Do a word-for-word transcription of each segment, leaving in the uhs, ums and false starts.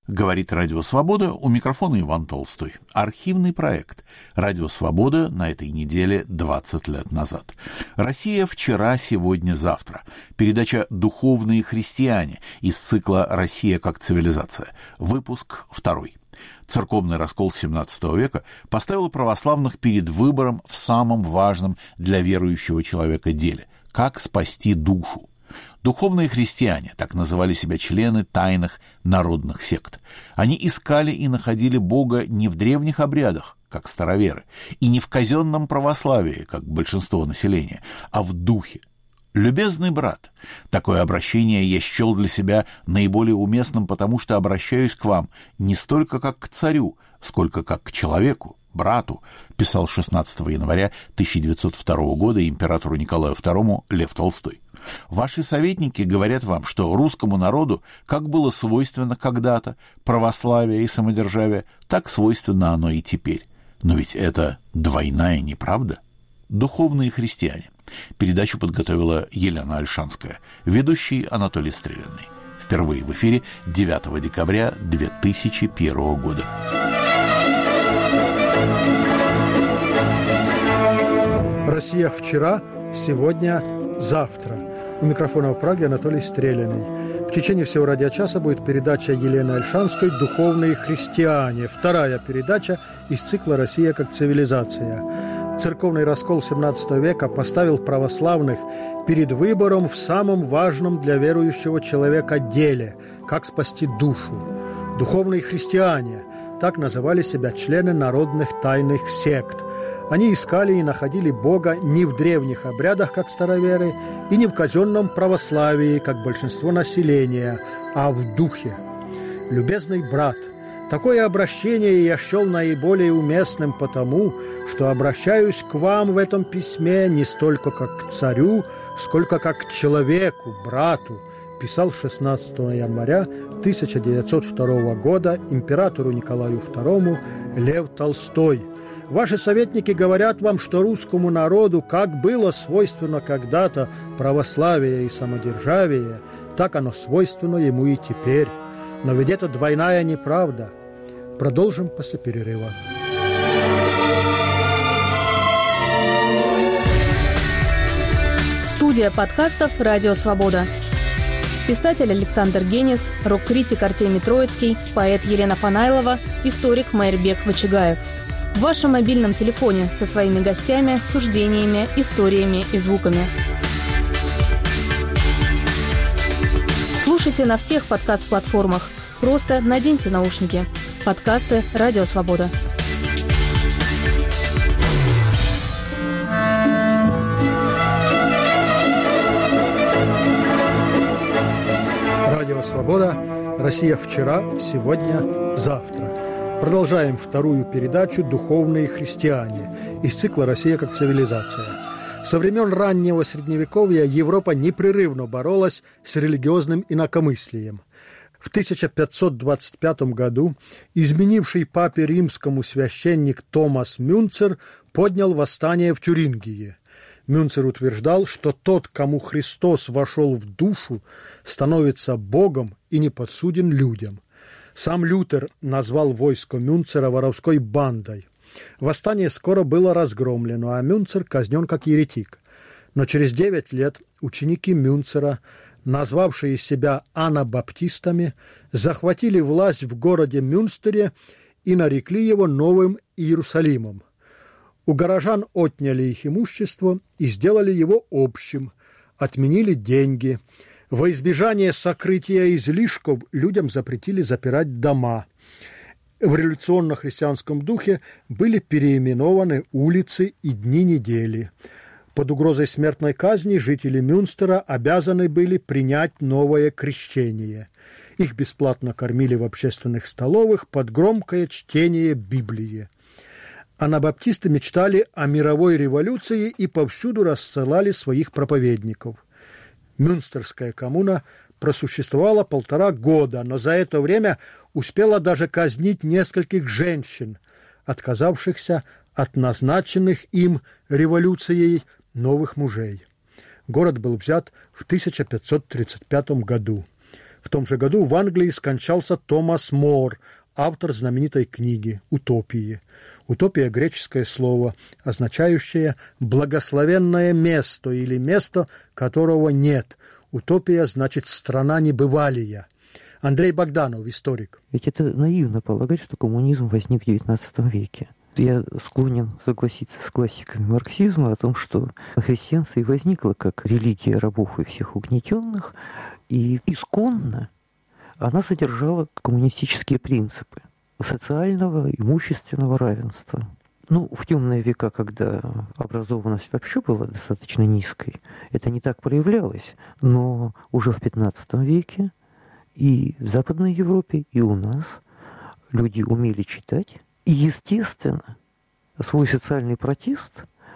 Говорит Радио Свобода, у микрофона Иван Толстой. Архивный проект Радио Свобода на этой неделе двадцать лет назад. Россия вчера, сегодня, завтра. Передача «Духовные христиане» из цикла «Россия как цивилизация». Выпуск второй. Церковный раскол семнадцатого века поставил православных перед выбором в самом важном для верующего человека деле – как спасти душу. Духовные христиане, так называли себя члены тайных народных сект. Они искали и находили Бога не в древних обрядах, как староверы, и не в казенном православии, как большинство населения, а в духе. «Любезный брат», такое обращение я счел для себя наиболее уместным, потому что обращаюсь к вам не столько как к царю, сколько как к человеку, брату, писал шестнадцатого января тысяча девятьсот второго года императору Николаю второму Лев Толстой. Ваши советники говорят вам, что русскому народу, как было свойственно когда-то православие и самодержавие, так свойственно оно и теперь. Но ведь это двойная неправда. Духовные христиане. Передачу подготовила Елена Ольшанская, ведущий Анатолий Стрелянный. Впервые в эфире девятого декабря две тысячи первого года. Россия вчера, сегодня, завтра. У микрофона в Праге Анатолий Стреляный. В течение всего радиочаса будет передача Елены Ольшанской «Духовные христиане». Вторая передача из цикла «Россия как цивилизация». Церковный раскол семнадцатого века поставил православных перед выбором в самом важном для верующего человека деле – как спасти душу. Духовные христиане – так называли себя члены народных тайных сект. Они искали и находили Бога не в древних обрядах, как староверы, и не в казенном православии, как большинство населения, а в духе. «Любезный брат», такое обращение я счел наиболее уместным потому, что обращаюсь к вам в этом письме не столько как к царю, сколько как к человеку, брату, писал шестнадцатого января тысяча девятьсот второго года императору Николаю второму Лев Толстой. Ваши советники говорят вам, что русскому народу, как было свойственно когда-то православие и самодержавие, так оно свойственно ему и теперь. Но ведь это двойная неправда. Продолжим после перерыва. Студия подкастов «Радио Свобода». Писатель Александр Генис, рок-критик Артемий Троицкий, поэт Елена Фанайлова, историк Майрбек Вачигаев. В вашем мобильном телефоне со своими гостями, суждениями, историями и звуками. Слушайте на всех подкаст-платформах. Просто наденьте наушники. Подкасты «Радио Свобода». Радио Свобода. Россия вчера, сегодня, завтра. Продолжаем вторую передачу «Духовные христиане» из цикла «Россия как цивилизация». Со времен раннего Средневековья Европа непрерывно боролась с религиозным инакомыслием. В тысяча пятьсот двадцать пятом году изменивший папе римскому священник Томас Мюнцер поднял восстание в Тюрингии. Мюнцер утверждал, что тот, кому Христос вошел в душу, становится Богом и не подсуден людям. Сам Лютер назвал войско Мюнцера воровской бандой. Восстание скоро было разгромлено, а Мюнцер казнен как еретик. Но через девять лет ученики Мюнцера, назвавшие себя анабаптистами, захватили власть в городе Мюнстере и нарекли его Новым Иерусалимом. У горожан отняли их имущество и сделали его общим, отменили деньги. Во избежание сокрытия излишков людям запретили запирать дома. В революционно-христианском духе были переименованы улицы и дни недели. Под угрозой смертной казни жители Мюнстера обязаны были принять новое крещение. Их бесплатно кормили в общественных столовых под громкое чтение Библии. Анабаптисты мечтали о мировой революции и повсюду рассылали своих проповедников. Мюнстерская коммуна просуществовала полтора года, но за это время успела даже казнить нескольких женщин, отказавшихся от назначенных им революцией новых мужей. Город был взят в тысяча пятьсот тридцать пятом году. В том же году в Англии скончался Томас Мор, автор знаменитой книги «Утопии». Утопия – греческое слово, означающее «благословенное место» или «место, которого нет». Утопия значит «страна небывалия». Андрей Богданов, историк. Ведь это наивно полагать, что коммунизм возник в девятнадцатом веке. Я склонен согласиться с классиками марксизма о том, что христианство и возникло как религия рабов и всех угнетенных, и исконно она содержала коммунистические принципы социального, имущественного равенства. Ну, в темные века, когда образованность вообще была достаточно низкой, это не так проявлялось, но уже в пятнадцатом веке и в Западной Европе, и у нас люди умели читать. И, естественно, свой социальный протест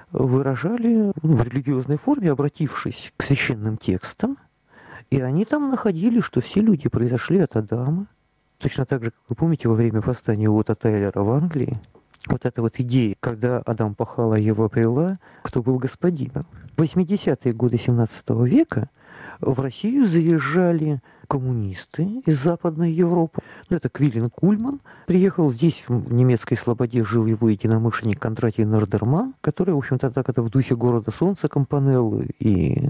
выражали в религиозной форме, обратившись к священным текстам. И они там находили, что все люди произошли от Адама. Точно так же, как вы помните, во время восстания Уотта Тайлера в Англии, вот эта вот идея, когда Адам пахал, а Ева брела, кто был господином. В восьмидесятые годы семнадцатого века в Россию заезжали коммунисты из Западной Европы. Ну, это Квиллен Кульман. Приехал здесь, в немецкой Слободе, жил его единомышленник Кондратий Нордерман, который, в общем-то, так это в духе «Города солнца» Кампанеллы и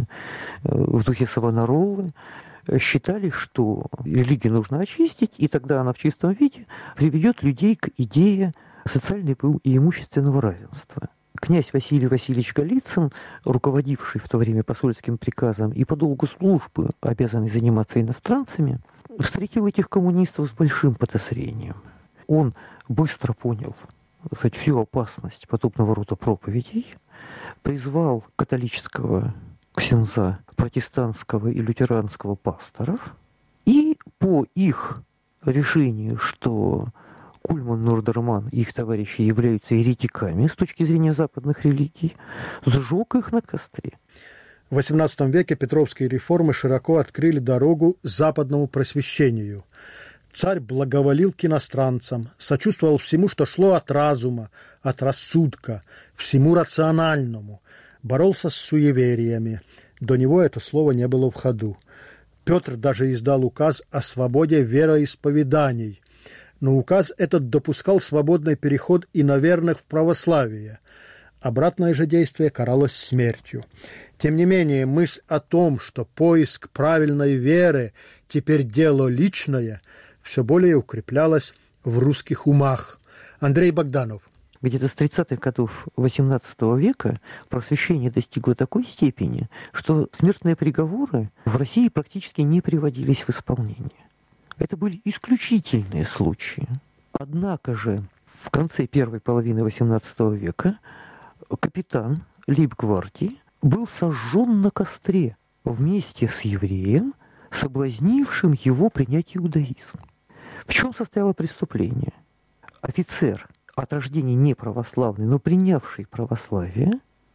в духе Савонароллы считали, что религию нужно очистить, и тогда она в чистом виде приведет людей к идее социального и имущественного равенства. Князь Василий Васильевич Голицын, руководивший в то время посольским приказом и по долгу службы обязанный заниматься иностранцами, встретил этих коммунистов с большим подозрением. Он быстро понял, так сказать, всю опасность подобного рода проповедей, призвал католического ксенза, протестантского и лютеранского пасторов, и по их решению, что Кульман, Нордерман и их товарищи являются еретиками с точки зрения западных религий, сжег их на костре. В восемнадцатом веке петровские реформы широко открыли дорогу западному просвещению. Царь благоволил к иностранцам, сочувствовал всему, что шло от разума, от рассудка, всему рациональному, боролся с суевериями. До него это слово не было в ходу. Петр даже издал указ о свободе вероисповеданий, но указ этот допускал свободный переход иноверных в православие. Обратное же действие каралось смертью. Тем не менее, мысль о том, что поиск правильной веры теперь дело личное, все более укреплялась в русских умах. Андрей Богданов. Где-то с тридцатых годов восемнадцатого века просвещение достигло такой степени, что смертные приговоры в России практически не приводились в исполнение. Это были исключительные случаи. Однако же в конце первой половины восемнадцатого века капитан лейб-гвардии был сожжен на костре вместе с евреем, соблазнившим его принять иудаизм. В чем состояло преступление? Офицер, от рождения не православный, но принявший православие,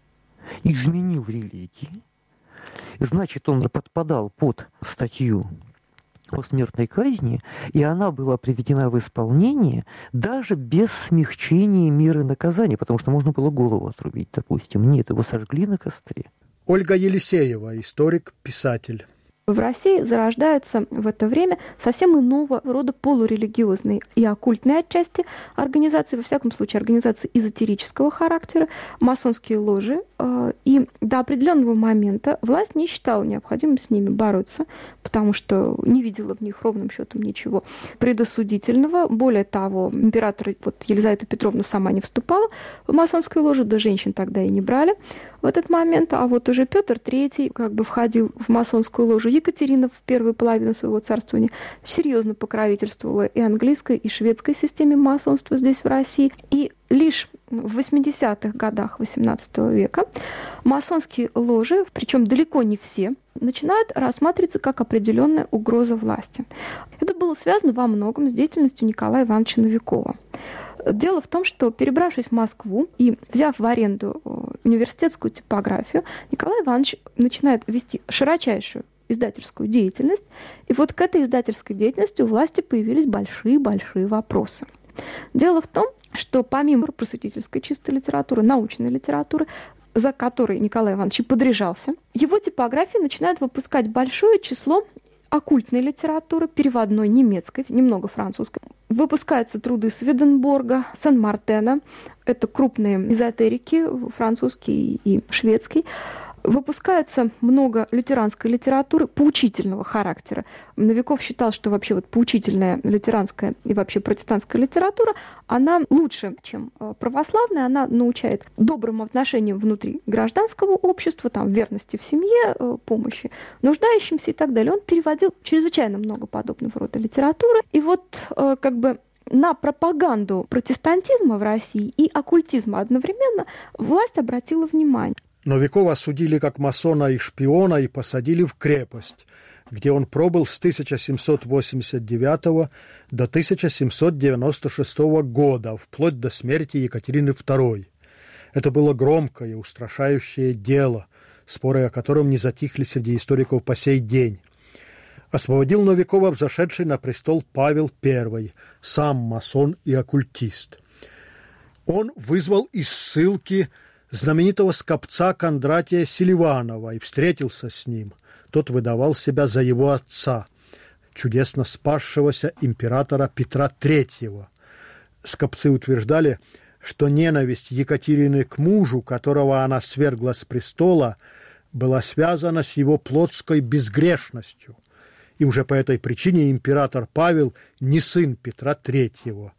изменил религии. Значит, он подпадал под статью о смертной казни, и она была приведена в исполнение даже без смягчения меры наказания, потому что можно было голову отрубить, допустим. Нет, его сожгли на костре. Ольга Елисеева, историк, писатель. В России зарождаются в это время совсем иного рода полурелигиозные и оккультные отчасти организации, во всяком случае организации эзотерического характера, масонские ложи. И до определенного момента власть не считала необходимым с ними бороться, потому что не видела в них ровным счетом ничего предосудительного. Более того, император вот, Елизавета Петровна сама не вступала в масонскую ложу, да женщин тогда и не брали в этот момент, а вот уже Петр Третий как бы входил в масонскую ложу. Екатерина в первую половину своего царствования серьезно покровительствовала и английской, и шведской системе масонства здесь, в России. И лишь в восьмидесятых годах восемнадцатого века масонские ложи, причем далеко не все, начинают рассматриваться как определенная угроза власти. Это было связано во многом с деятельностью Николая Ивановича Новикова. Дело в том, что, перебравшись в Москву и взяв в аренду университетскую типографию, Николай Иванович начинает вести широчайшую издательскую деятельность. И вот к этой издательской деятельности у власти появились большие-большие вопросы. Дело в том, что помимо просветительской чистой литературы, научной литературы, за которой Николай Иванович и подряжался, его типография начинает выпускать большое число оккультной литературы, переводной немецкой, немного французской. Выпускаются труды Сведенборга, Сен-Мартена. Это крупные эзотерики, французский и шведский. Выпускается много лютеранской литературы поучительного характера. Новиков считал, что вообще вот поучительная лютеранская и вообще протестантская литература, она лучше, чем православная, она научает добрым отношениям внутри гражданского общества, там, верности в семье, помощи нуждающимся и так далее. Он переводил чрезвычайно много подобного рода литературы. И вот как бы на пропаганду протестантизма в России и оккультизма одновременно власть обратила внимание. Новикова осудили как масона и шпиона и посадили в крепость, где он пробыл с тысяча семьсот восемьдесят девятого до тысяча семьсот девяносто шестого года, вплоть до смерти Екатерины второй. Это было громкое, устрашающее дело, споры о котором не затихли среди историков по сей день. Освободил Новикова взошедший на престол Павел Первый, сам масон и оккультист. Он вызвал из ссылки знаменитого скопца Кондратия Селиванова и встретился с ним. Тот выдавал себя за его отца, чудесно спасшегося императора Петра Третьего. Скопцы утверждали, что ненависть Екатерины к мужу, которого она свергла с престола, была связана с его плотской безгрешностью. И уже по этой причине император Павел не сын Петра Третьего.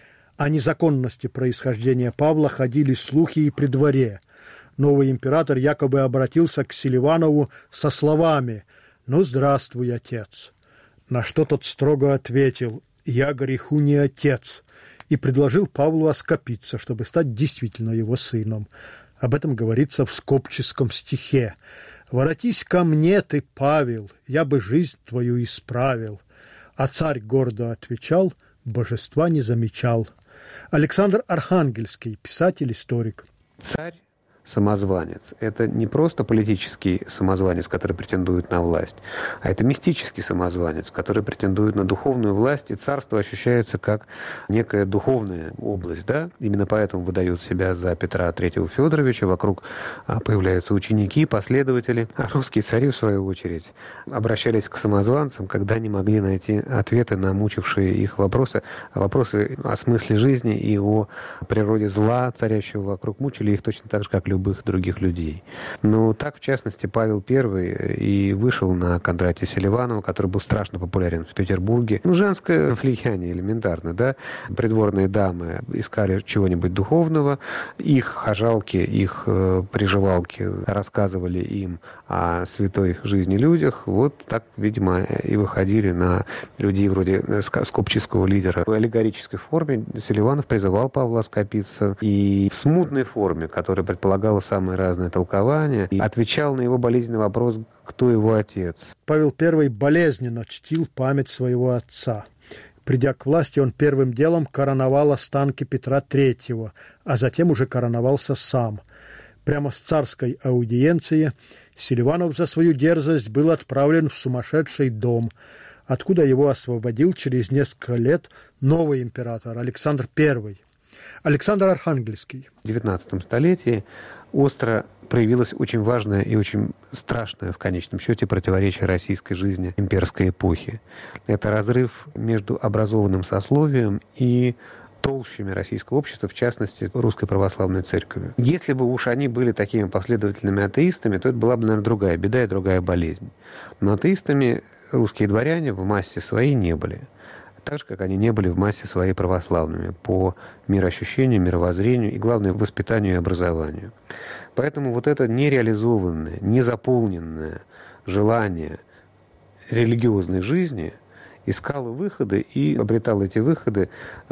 О незаконности происхождения Павла ходили слухи и при дворе. Новый император якобы обратился к Селиванову со словами «Ну, здравствуй, отец». На что тот строго ответил «Я греху не отец» и предложил Павлу оскопиться, чтобы стать действительно его сыном. Об этом говорится в скопческом стихе. «Воротись ко мне, ты, Павел, я бы жизнь твою исправил». А царь гордо отвечал, божества не замечал. Александр Архангельский, писатель-историк. Царь самозванец. Это не просто политический самозванец, который претендует на власть, а это мистический самозванец, который претендует на духовную власть, и царство ощущается как некая духовная область. Да? Именно поэтому выдают себя за Петра Третьего Федоровича, вокруг появляются ученики, последователи. А русские цари, в свою очередь, обращались к самозванцам, когда не могли найти ответы на мучившие их вопросы, вопросы о смысле жизни и о природе зла, царящего вокруг, мучили их точно так же, как любых других людей. Но так, в частности, Павел Первый и вышел на Кондратия Селиванова, который был страшно популярен в Петербурге. Ну, женское влияние элементарно, да. Придворные дамы искали чего-нибудь духовного, их хожалки, их э, приживалки рассказывали им о святой жизни людях. Вот так, видимо, и выходили на людей вроде скопческого лидера. В аллегорической форме Селиванов призывал Павла скопиться, и в смутной форме, которая предполагала самые разные толкования, и отвечал на его болезненный вопрос, кто его отец. Павел Первый болезненно чтил память своего отца. Придя к власти, он первым делом короновал останки Петра Третьего, а затем уже короновался сам. Прямо с царской аудиенции Селиванов за свою дерзость был отправлен в сумасшедший дом, откуда его освободил через несколько лет новый император Александр Первый. Александр Архангельский. В девятнадцатом столетии остро проявилось очень важное и очень страшное в конечном счете противоречие российской жизни имперской эпохи. Это разрыв между образованным сословием и толщами российского общества, в частности, Русской Православной Церковью. Если бы уж они были такими последовательными атеистами, то это была бы, наверное, другая беда и другая болезнь. Но атеистами русские дворяне в массе своей не были. Так же, как они не были в массе своей православными по мироощущению, мировоззрению и, главное, воспитанию и образованию. Поэтому вот это нереализованное, незаполненное желание религиозной жизни искало выходы и обретало эти выходы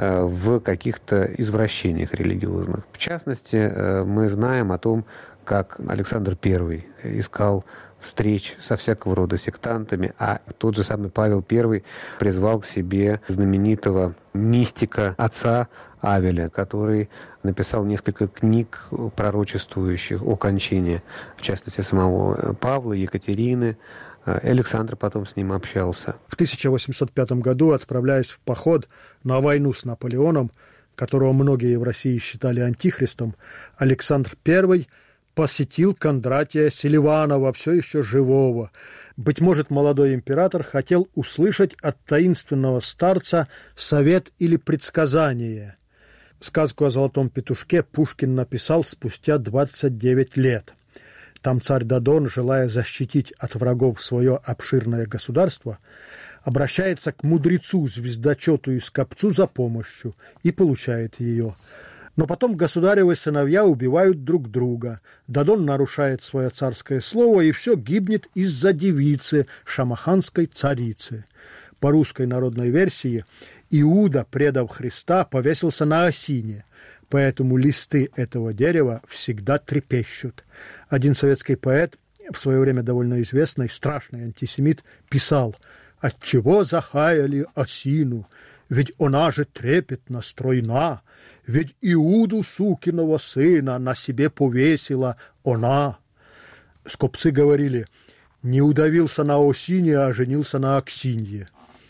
в каких-то извращениях религиозных. В частности, мы знаем о том, как Александр Первый искал встреч со всякого рода сектантами, а тот же самый Павел Первый призвал к себе знаменитого мистика отца Авеля, который написал несколько книг, пророчествующих о кончине, в частности, самого Павла, Екатерины. Александр потом с ним общался. В тысяча восемьсот пятом году, отправляясь в поход на войну с Наполеоном, которого многие в России считали антихристом, Александр Первый посетил Кондратия Селиванова, все еще живого. Быть может, молодой император хотел услышать от таинственного старца совет или предсказание. Сказку о золотом петушке Пушкин написал спустя двадцать девять лет. Там царь Додон, желая защитить от врагов свое обширное государство, обращается к мудрецу, звездочету и скопцу за помощью и получает ее. Но потом государевы сыновья убивают друг друга. Додон нарушает свое царское слово, и все гибнет из-за девицы, шамаханской царицы. По русской народной версии Иуда, предав Христа, повесился на осине, поэтому листы этого дерева всегда трепещут. Один советский поэт, в свое время довольно известный, страшный антисемит, писал: «Отчего захаяли осину? Ведь она же трепетно стройна, ведь Иуду, сукиного сына, на себе повесила она». Скопцы говорили: «Не удавился на осине, а женился на Аксинье».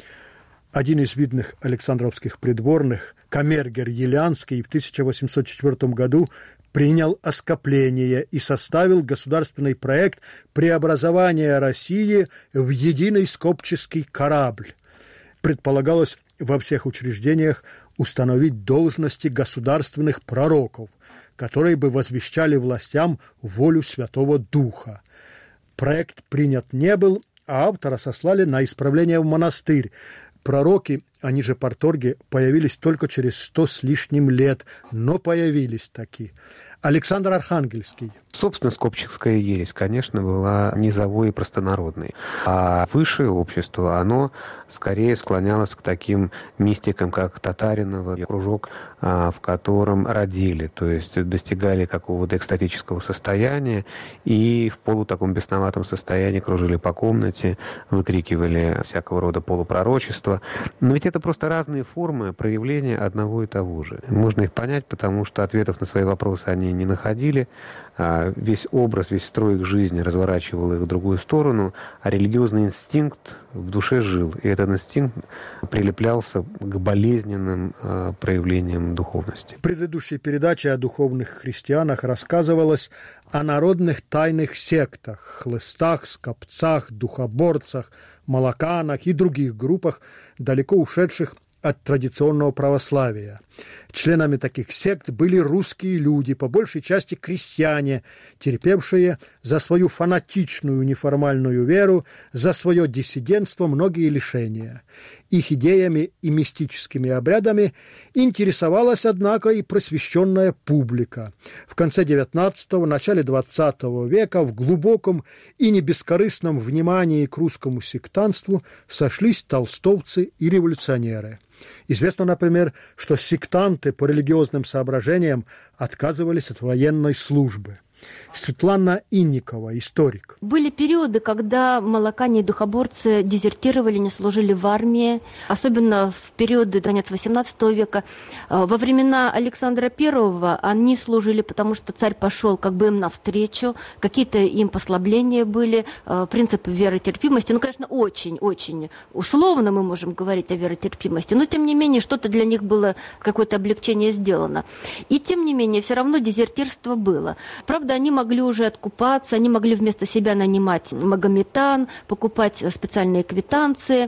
Один из видных александровских придворных, камергер Елянский, в тысяча восемьсот четвёртом году принял оскопление и составил государственный проект преобразования России в единый скопческий корабль. Предполагалось во всех учреждениях установить должности государственных пророков, которые бы возвещали властям волю Святого Духа. Проект принят не был, а автора сослали на исправление в монастырь. Пророки, они же парторги, появились только через сто с лишним лет, но появились таки. Александр Архангельский. Собственно, скопческая ересь, конечно, была низовой и простонародной. А высшее общество, оно скорее склонялось к таким мистикам, как Татаринова, кружок, в котором родили, то есть достигали какого-то экстатического состояния и в полу таком бесноватом состоянии кружили по комнате, выкрикивали всякого рода полупророчества. Но ведь это просто разные формы проявления одного и того же. Можно их понять, потому что ответов на свои вопросы они не находили. Весь образ, весь строй их жизни разворачивал их в другую сторону, а религиозный инстинкт в душе жил. И этот инстинкт прилеплялся к болезненным э, проявлениям духовности. В предыдущей передаче о духовных христианах рассказывалось о народных тайных сектах, хлыстах, скопцах, духоборцах, молоканах и других группах, далеко ушедших от традиционного православия. Членами таких сект были русские люди, по большей части крестьяне, терпевшие за свою фанатичную неформальную веру, за свое диссидентство многие лишения. Их идеями и мистическими обрядами интересовалась, однако, и просвещенная публика. В конце девятнадцатого, начале двадцатого века в глубоком и не бескорыстном внимании к русскому сектантству сошлись толстовцы и революционеры. Известно, например, что сектанты по религиозным соображениям отказывались от военной службы. Светлана Инникова, историк. Были периоды, когда молокане и духоборцы дезертировали, не служили в армии, особенно в периоды конец восемнадцатого века. Во времена Александра Первого они служили, потому что царь пошел как бы им навстречу, какие-то им послабления были, принципы веротерпимости. Ну, конечно, очень-очень условно мы можем говорить о веротерпимости, но, тем не менее, что-то для них было, какое-то облегчение сделано. И, тем не менее, все равно дезертирство было. Правда, они могли уже откупаться, они могли вместо себя нанимать магометан, покупать специальные квитанции.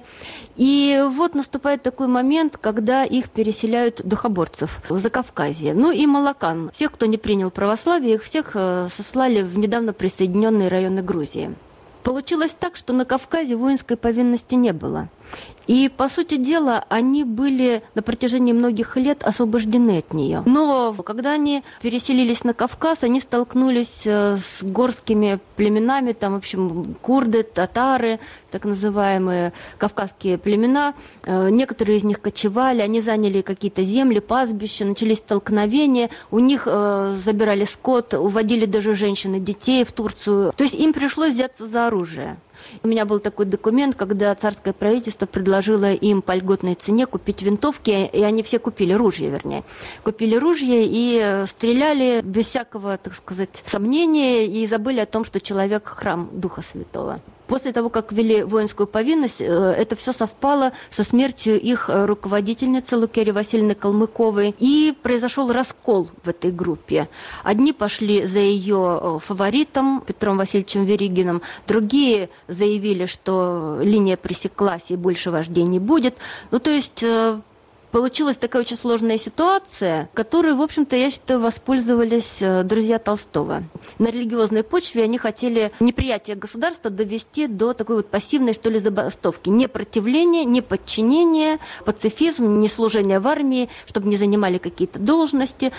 И вот наступает такой момент, когда их переселяют духоборцев в Закавказье. Ну и молокан. Всех, кто не принял православие, их всех сослали в недавно присоединенные районы Грузии. Получилось так, что на Кавказе воинской повинности не было. И, по сути дела, они были на протяжении многих лет освобождены от нее. Но когда они переселились на Кавказ, они столкнулись с горскими племенами, там, в общем, курды, татары, так называемые кавказские племена. Некоторые из них кочевали, они заняли какие-то земли, пастбища, начались столкновения, у них э, забирали скот, уводили даже женщин и детей в Турцию. То есть им пришлось взяться за оружие. У меня был такой документ, когда царское правительство предложило им по льготной цене купить винтовки, и они все купили ружья, вернее. Купили ружья и стреляли без всякого, так сказать, сомнения, и забыли о том, что человек – храм Духа Святого. После того, как ввели воинскую повинность, это все совпало со смертью их руководительницы Лукерьи Васильевны Калмыковой, и произошел раскол в этой группе. Одни пошли за ее фаворитом Петром Васильевичем Веригиным, другие заявили, что линия пресеклась и больше вождей не будет. Ну, то есть получилась такая очень сложная ситуация, которой, в общем-то, я считаю, воспользовались друзья Толстого. На религиозной почве они хотели неприятие государства довести до такой вот пассивной, что ли, забастовки. Не противление, не подчинение, пацифизм, не служение в армии, чтобы не занимали какие-то должности.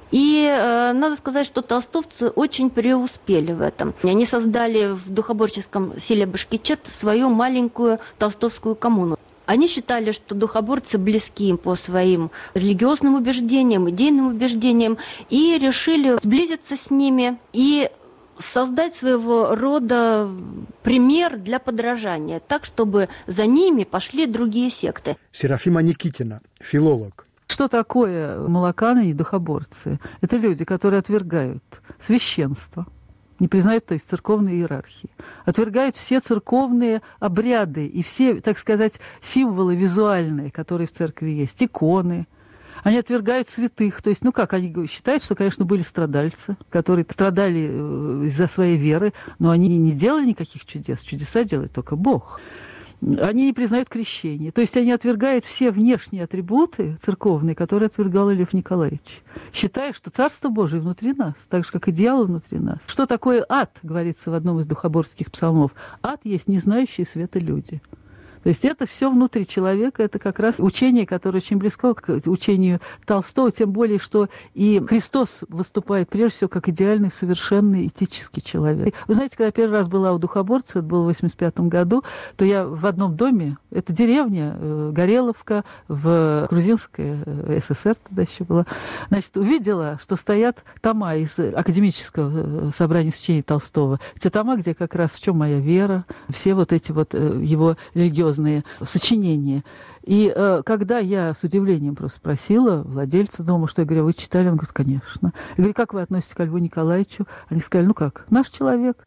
И э, надо сказать, что толстовцы очень преуспели в этом. Они создали в духоборческом селе Башкичет свою маленькую толстовскую коммуну. Они считали, что духоборцы близки им по своим религиозным убеждениям, идейным убеждениям, и решили сблизиться с ними и создать своего рода пример для подражания, так, чтобы за ними пошли другие секты. Серафима Никитина, филолог. Что такое молоканы и духоборцы? Это люди, которые отвергают священство, не признают, то есть, церковные иерархии, отвергают все церковные обряды и все, так сказать, символы визуальные, которые в церкви есть, иконы. Они отвергают святых, то есть, ну как, они считают, что, конечно, были страдальцы, которые страдали из-за своей веры, но они не делали никаких чудес, чудеса делает только Бог. Они не признают крещение. То есть они отвергают все внешние атрибуты церковные, которые отвергал Лев Николаевич, считая, что Царство Божие внутри нас, так же, как и дьявол внутри нас. Что такое ад, говорится в одном из духоборских псалмов? Ад есть не знающие света люди. То есть это все внутри человека, это как раз учение, которое очень близко к учению Толстого, тем более, что и Христос выступает прежде всего как идеальный, совершенный, этический человек. Вы знаете, когда я первый раз была у духоборцев, это было в восемьдесят пятом году, то я в одном доме, это деревня, Гореловка, в грузинской ССР тогда еще была, значит, увидела, что стоят тома из академического собрания сочинений Толстого. Те тома, где как раз в чем моя вера, все вот эти вот его религиозные сочинения. И э, когда я с удивлением просто спросила владельца дома, что я говорю, вы читали? Он говорит, конечно. Я говорю, как вы относитесь к Льву Николаевичу? Они сказали, ну как, наш человек.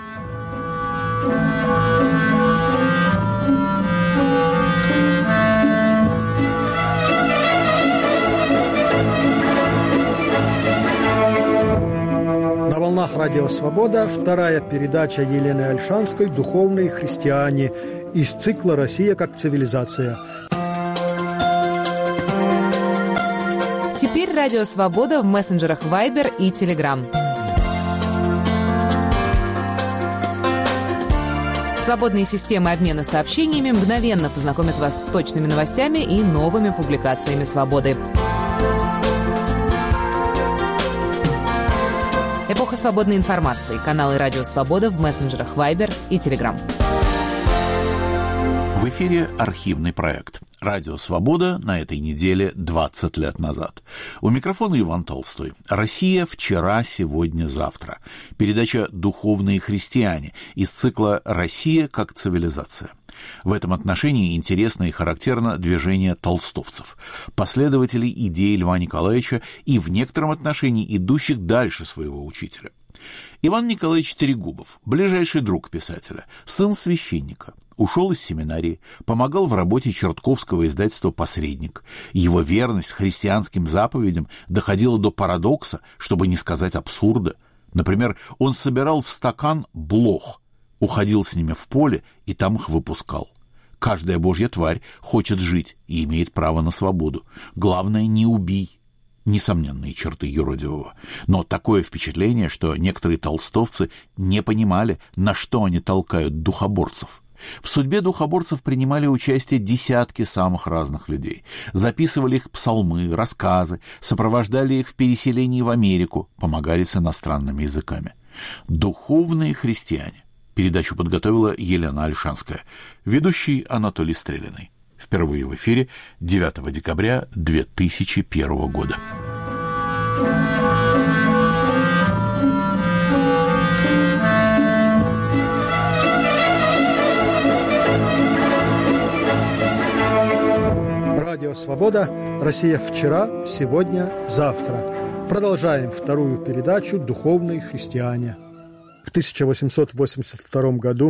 На волнах Радио Свобода вторая передача Елены Ольшанской «Духовные христиане» из цикла «Россия как цивилизация». Теперь Радио Свобода в мессенджерах Viber и Telegram. Свободные системы обмена сообщениями мгновенно познакомят вас с точными новостями и новыми публикациями «Свободы». Эпоха свободной информации. Каналы Радио Свобода в мессенджерах Viber и Telegram. В эфире архивный проект «Радио Свобода» на этой неделе двадцать лет назад. У микрофона Иван Толстой. Россия вчера, сегодня, завтра. Передача «Духовные христиане» из цикла «Россия как цивилизация». В этом отношении интересно и характерно движение толстовцев, последователей идей Льва Николаевича и в некотором отношении идущих дальше своего учителя. Иван Николаевич Трегубов, ближайший друг писателя, сын священника, ушел из семинарии, помогал в работе чертковского издательства «Посредник». Его верность христианским заповедям доходила до парадокса, чтобы не сказать абсурда. Например, он собирал в стакан блох, уходил с ними в поле и там их выпускал. Каждая божья тварь хочет жить и имеет право на свободу. Главное, не убий. Несомненные черты юродивого. Но такое впечатление, что некоторые толстовцы не понимали, на что они толкают духоборцев. В судьбе духоборцев принимали участие десятки самых разных людей. Записывали их псалмы, рассказы, сопровождали их в переселении в Америку, помогали с иностранными языками. «Духовные христиане». Передачу подготовила Елена Ольшанская, ведущий Анатолий Стрелиный. Впервые в эфире девятого декабря две тысячи первого года. Радио «Свобода», Россия вчера, сегодня, завтра. Продолжаем вторую передачу «Духовные христиане». В тысяча восемьсот восемьдесят втором году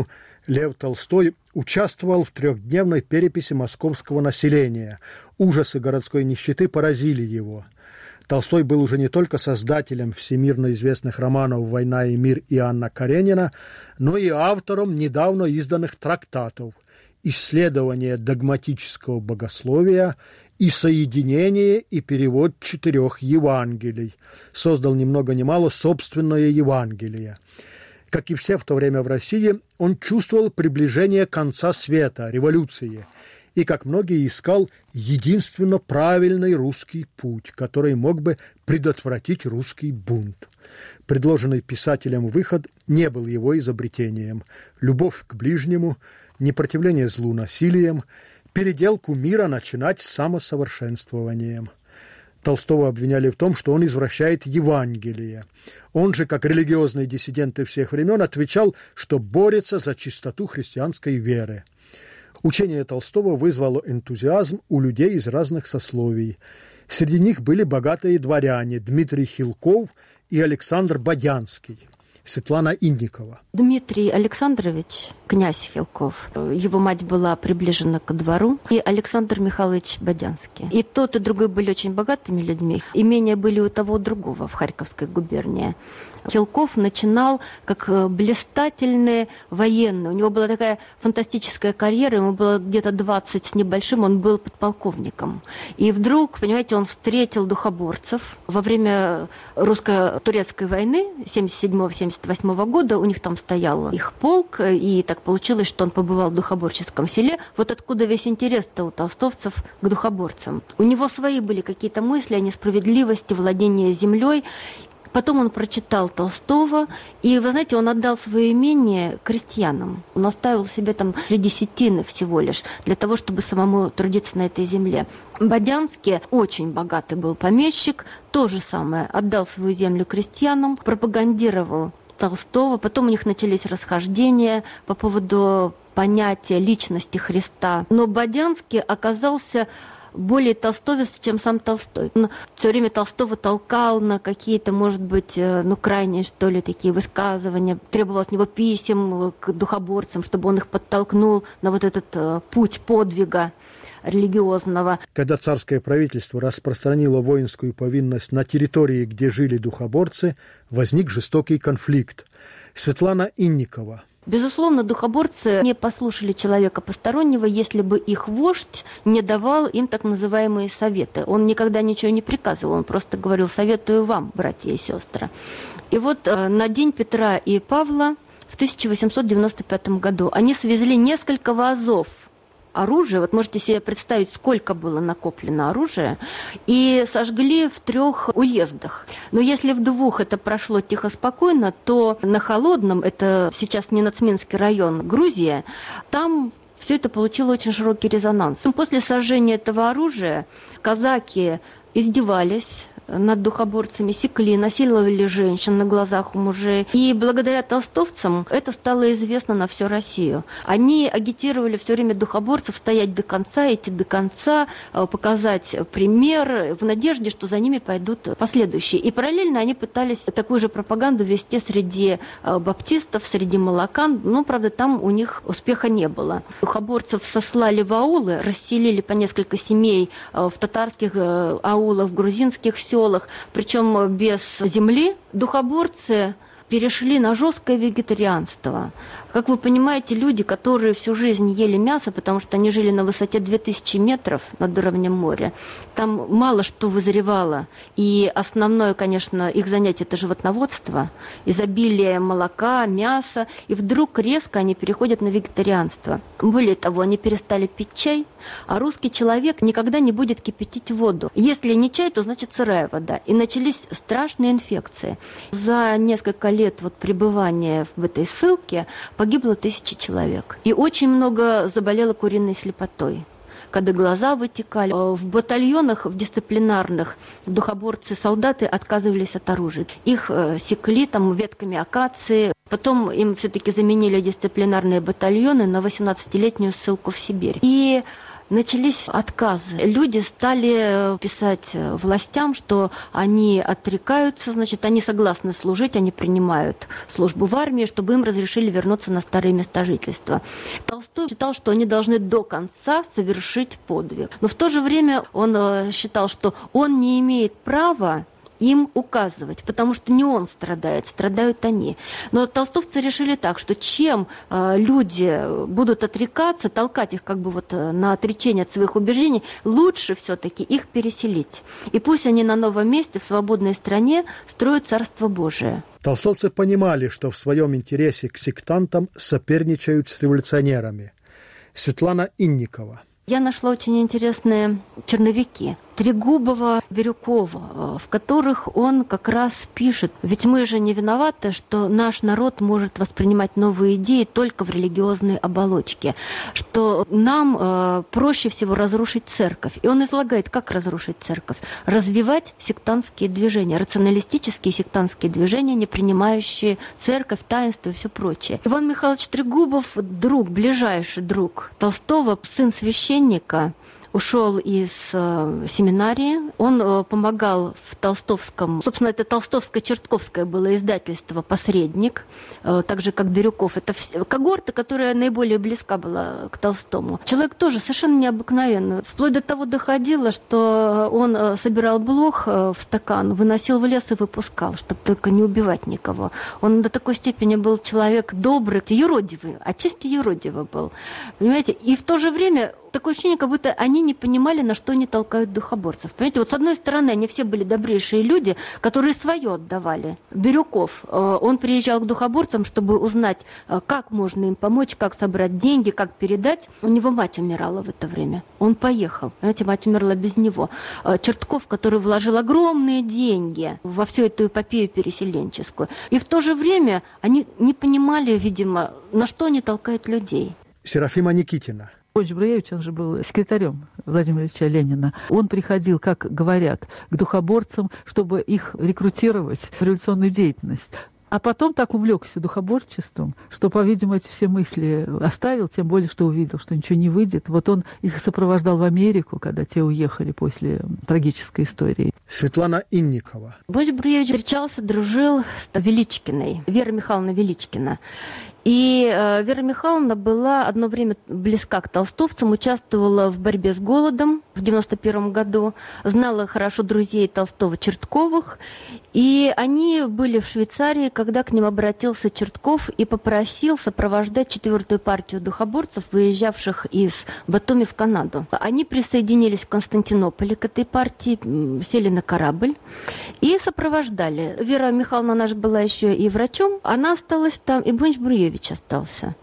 Лев Толстой участвовал в трехдневной переписи московского населения. Ужасы городской нищеты поразили его. Толстой был уже не только создателем всемирно известных романов «Война и мир» и «Анна Каренина», но и автором недавно изданных трактатов «Исследование догматического богословия» и «Соединение и перевод четырех Евангелий». Создал ни много ни мало собственное Евангелие. Как и все в то время в России, он чувствовал приближение конца света, революции, и, как многие, искал единственно правильный русский путь, который мог бы предотвратить русский бунт. Предложенный писателем выход не был его изобретением. Любовь к ближнему, непротивление злу насилием, переделку мира начинать с самосовершенствованием. Толстого обвиняли в том, что он извращает Евангелие. Он же, как религиозные диссиденты всех времен, отвечал, что борется за чистоту христианской веры. Учение Толстого вызвало энтузиазм у людей из разных сословий. Среди них были богатые дворяне Дмитрий Хилков и Александр Бодянский. Светлана Инникова. Дмитрий Александрович, князь Хилков, его мать была приближена ко двору, и Александр Михайлович Бодянский. И тот, и другой были очень богатыми людьми. Имения были у того, у другого в Харьковской губернии. Хилков начинал как блистательный военный. У него была такая фантастическая карьера, ему было где-то двадцать с небольшим, он был подполковником. И вдруг, понимаете, он встретил духоборцев во время русско-турецкой войны семьдесят седьмого — семьдесят восьмого года. У них там стоял их полк, и так получилось, что он побывал в духоборческом селе. Вот откуда весь интерес-то у толстовцев к духоборцам. У него свои были какие-то мысли о несправедливости владения землей. Потом он прочитал Толстого, и, вы знаете, он отдал свое имение крестьянам. Он оставил себе там три десятины всего лишь, для того, чтобы самому трудиться на этой земле. Бодянский очень богатый был помещик, то же самое, отдал свою землю крестьянам, пропагандировал Толстого. Потом у них начались расхождения по поводу понятия личности Христа. Но Бодянский оказался более толстовец, чем сам Толстой. Он все время Толстого толкал на какие-то, может быть, ну, крайние, что ли, такие высказывания, требовал от него писем к духоборцам, чтобы он их подтолкнул на вот этот путь подвига религиозного. Когда царское правительство распространило воинскую повинность на территории, где жили духоборцы, возник жестокий конфликт. Светлана Инникова. Безусловно, духоборцы не послушали человека постороннего, если бы их вождь не давал им так называемые советы. Он никогда ничего не приказывал, он просто говорил: советую вам, братья и сестры. И вот э, на день Петра и Павла в тысяча восемьсот девяносто пятом году они свезли несколько вазов оружия, вот можете себе представить, сколько было накоплено оружия, и сожгли в трех уездах. Но если в двух это прошло тихо-спокойно, то на Холодном, это сейчас Ненацминский район, Грузия, там все это получило очень широкий резонанс. После сожжения этого оружия казаки издевались над духоборцами, секли, насиловали женщин на глазах у мужей. И благодаря толстовцам это стало известно на всю Россию. Они агитировали все время духоборцев стоять до конца, идти до конца, показать пример в надежде, что за ними пойдут последующие. И параллельно они пытались такую же пропаганду вести среди баптистов, среди молокан, но, правда, там у них успеха не было. Духоборцев сослали в аулы, расселили по несколько семей в татарских аулах, в грузинских селах, причем без земли. Духоборцы перешли на жесткое вегетарианство. Как вы понимаете, люди, которые всю жизнь ели мясо, потому что они жили на высоте две тысячи метров над уровнем моря, там мало что вызревало. И основное, конечно, их занятие – это животноводство, изобилие молока, мяса. И вдруг резко они переходят на вегетарианство. Более того, они перестали пить чай, а русский человек никогда не будет кипятить воду. Если не чай, то значит сырая вода. И начались страшные инфекции. За несколько лет вот пребывания в этой ссылке погибло тысячи человек. И очень много заболело куриной слепотой, когда глаза вытекали. В батальонах, в дисциплинарных, духоборцы, солдаты отказывались от оружия. Их секли там ветками акации. Потом им все-таки заменили дисциплинарные батальоны на восемнадцатилетнюю ссылку в Сибирь. И начались отказы. Люди стали писать властям, что они отрекаются, значит, они согласны служить, они принимают службу в армии, чтобы им разрешили вернуться на старые места жительства. Толстой считал, что они должны до конца совершить подвиг. Но в то же время он считал, что он не имеет права им указывать, потому что не он страдает, страдают они. Но толстовцы решили так, что чем э, люди будут отрекаться, толкать их как бы вот на отречение от своих убеждений, лучше все-таки их переселить. И пусть они на новом месте, в свободной стране, строят Царство Божие. Толстовцы понимали, что в своем интересе к сектантам соперничают с революционерами. Светлана Инникова. Я нашла очень интересные черновики Трегубова, Бирюкова, в которых он как раз пишет: ведь мы же не виноваты, что наш народ может воспринимать новые идеи только в религиозной оболочке, что нам э, проще всего разрушить церковь. И он излагает, как разрушить церковь. Развивать сектантские движения, рационалистические сектантские движения, не принимающие церковь, таинство и все прочее. Иван Михайлович Трегубов, друг, ближайший друг Толстого, сын священника, ушел из э, семинарии, он э, помогал в Толстовском, собственно, это Толстовско-Чертковское было издательство «Посредник», э, так же, как Бирюков. Это вс- когорта, которая наиболее близка была к Толстому. Человек тоже совершенно необыкновенный. Вплоть до того доходило, что он э, собирал блох э, в стакан, выносил в лес и выпускал, чтобы только не убивать никого. Он до такой степени был человек добрый, юродивый, отчасти юродивый был. Понимаете? И в то же время такое ощущение, как будто они не понимали, на что они толкают духоборцев. Понимаете, вот с одной стороны, они все были добрейшие люди, которые свое отдавали. Бирюков, он приезжал к духоборцам, чтобы узнать, как можно им помочь, как собрать деньги, как передать. У него мать умирала в это время. Он поехал. Понимаете, мать умерла без него. Чертков, который вложил огромные деньги во всю эту эпопею переселенческую. И в то же время они не понимали, видимо, на что они толкают людей. Серафима Никитина. Бонч Бруевич, он же был секретарем Владимира Ильича Ленина. Он приходил, как говорят, к духоборцам, чтобы их рекрутировать в революционную деятельность. А потом так увлекся духоборчеством, что, по-видимому, эти все мысли оставил, тем более, что увидел, что ничего не выйдет. Вот он их сопровождал в Америку, когда те уехали после трагической истории. Светлана Инникова. Бонч Бруевич встречался, дружил с Величкиной, Верой Михайловной Величкина. И э, Вера Михайловна была одно время близка к толстовцам, участвовала в борьбе с голодом в девяносто первом году, знала хорошо друзей Толстого Чертковых, и они были в Швейцарии, когда к ним обратился Чертков и попросил сопровождать четвертую партию духоборцев, выезжавших из Батуми в Канаду. Они присоединились в Константинополе к этой партии, сели на корабль и сопровождали. Вера Михайловна наша была еще и врачом, она осталась там, и Бонч Бруевич остался.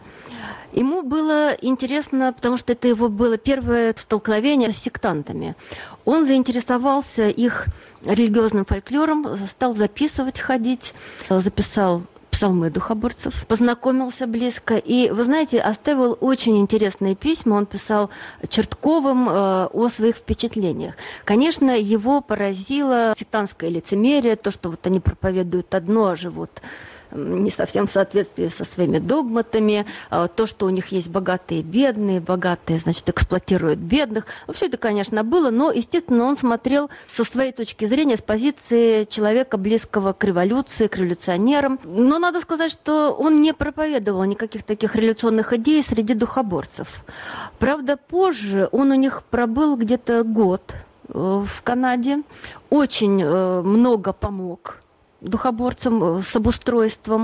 Ему было интересно, потому что это его было первое столкновение с сектантами. Он заинтересовался их религиозным фольклором, стал записывать, ходить, записал псалмы духоборцев, познакомился близко. И, вы знаете, оставил очень интересные письма. Он писал Чертковым э, о своих впечатлениях. Конечно, его поразило сектантское лицемерие, то, что вот они проповедуют одно, а живут не совсем в соответствии со своими догматами, то, что у них есть богатые и бедные, богатые, значит, эксплуатируют бедных. Все это, конечно, было, но, естественно, он смотрел со своей точки зрения, с позиции человека, близкого к революции, к революционерам. Но надо сказать, что он не проповедовал никаких таких революционных идей среди духоборцев. Правда, позже он у них пробыл где-то год в Канаде, очень много помог духоборцам с обустройством.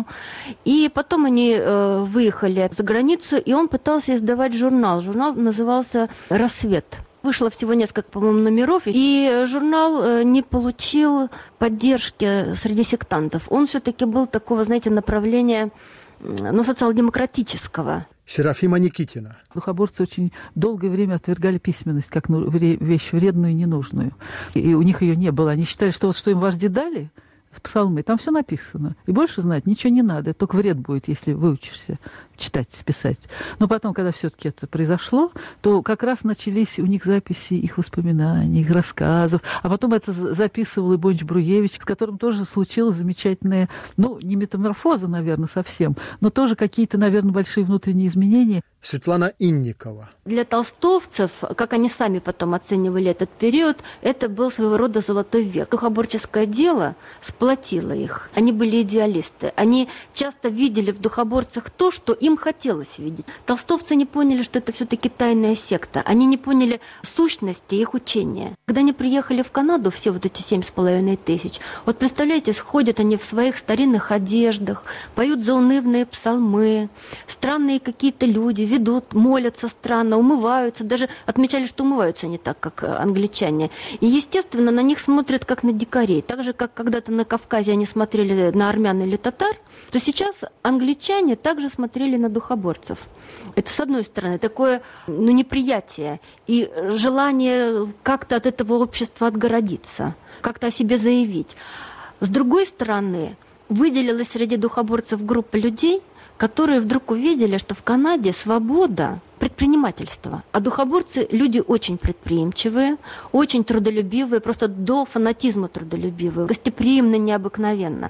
И потом они э, выехали за границу, и он пытался издавать журнал. Журнал назывался «Рассвет». Вышло всего несколько, по-моему, номеров, и журнал э, не получил поддержки среди сектантов. Он все-таки был такого, знаете, направления, ну, социал-демократического. Серафима Никитина. Духоборцы очень долгое время отвергали письменность как вещь вредную и ненужную. И у них ее не было. Они считали, что вот что им вожди дали, псалмы, там все написано. И больше знать ничего не надо. Только вред будет, если выучишься читать, писать. Но потом, когда все-таки это произошло, то как раз начались у них записи их воспоминаний, их рассказов. А потом это записывал и Бонч Бруевич, с которым тоже случилась замечательная, ну, не метаморфоза, наверное, совсем, но тоже какие-то, наверное, большие внутренние изменения. Светлана Инникова. Для толстовцев, как они сами потом оценивали этот период, это был своего рода золотой век. Духоборческое дело сплотило их. Они были идеалисты. Они часто видели в духоборцах то, что им хотелось видеть. Толстовцы не поняли, что это все-таки тайная секта. Они не поняли сущности их учения. Когда они приехали в Канаду, все вот эти семь с половиной тысяч, вот представляете, сходят они в своих старинных одеждах, поют заунывные псалмы, странные какие-то люди, ведут, молятся странно, умываются, даже отмечали, что умываются не так, как англичане. И, естественно, на них смотрят как на дикарей. Так же, как когда-то на Кавказе они смотрели на армян или татар, то сейчас англичане также смотрели на духоборцев. Это, с одной стороны, такое ну, неприятие и желание как-то от этого общества отгородиться, как-то о себе заявить. С другой стороны, выделилась среди духоборцев группа людей, которые вдруг увидели, что в Канаде свобода предпринимательства. А духоборцы – люди очень предприимчивые, очень трудолюбивые, просто до фанатизма трудолюбивые, гостеприимно, необыкновенно.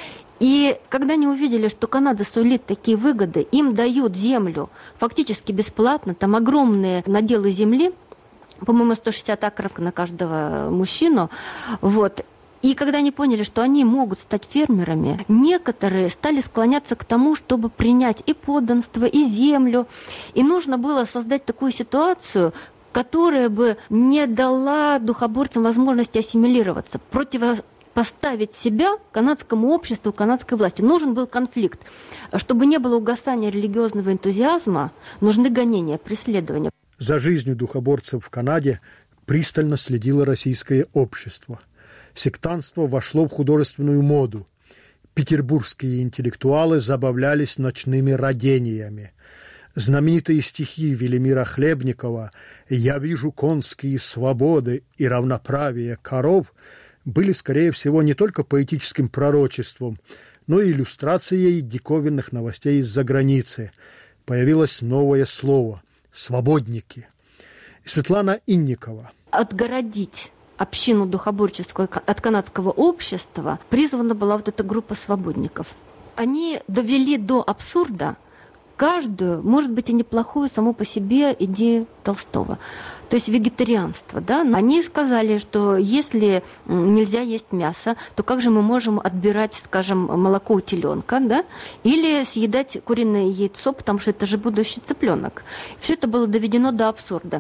И когда они увидели, что Канада сулит такие выгоды, им дают землю фактически бесплатно, там огромные наделы земли, по-моему, сто шестьдесят акров на каждого мужчину, вот. И когда они поняли, что они могут стать фермерами, некоторые стали склоняться к тому, чтобы принять и подданство, и землю. И нужно было создать такую ситуацию, которая бы не дала духоборцам возможности ассимилироваться, противопоставить себя канадскому обществу, канадской власти. Нужен был конфликт. Чтобы не было угасания религиозного энтузиазма, нужны гонения, преследования. За жизнью духоборцев в Канаде пристально следило российское общество. Сектантство вошло в художественную моду. Петербургские интеллектуалы забавлялись ночными родениями. Знаменитые стихи Велимира Хлебникова «Я вижу конские свободы и равноправие коров» были, скорее всего, не только поэтическим пророчеством, но и иллюстрацией диковинных новостей из-за границы. Появилось новое слово – «свободники». Светлана Инникова. Отгородить общину духоборческую от канадского общества призвана была вот эта группа свободников. Они довели до абсурда каждую, может быть, и неплохую саму по себе идею Толстого. То есть вегетарианство. Да? Они сказали, что если нельзя есть мясо, то как же мы можем отбирать, скажем, молоко у теленка, да? Или съедать куриное яйцо, потому что это же будущий цыпленок. Все это было доведено до абсурда.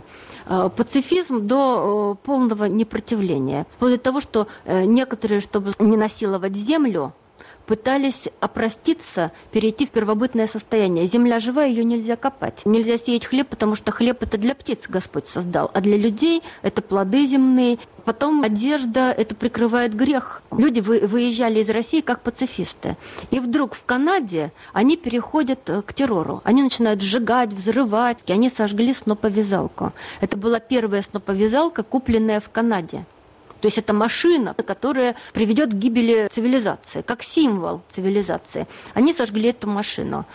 Пацифизм до полного непротивления. Вплоть до того, что некоторые, чтобы не насиловать землю, пытались опроститься, перейти в первобытное состояние. Земля живая, ее нельзя копать. Нельзя сеять хлеб, потому что хлеб это для птиц Господь создал, а для людей это плоды земные. Потом одежда, это прикрывает грех. Люди выезжали из России как пацифисты. И вдруг в Канаде они переходят к террору. Они начинают сжигать, взрывать. И они сожгли сноповязалку. Это была первая сноповязалка, купленная в Канаде. То есть это машина, которая приведет к гибели цивилизации, как символ цивилизации. Они сожгли эту машину.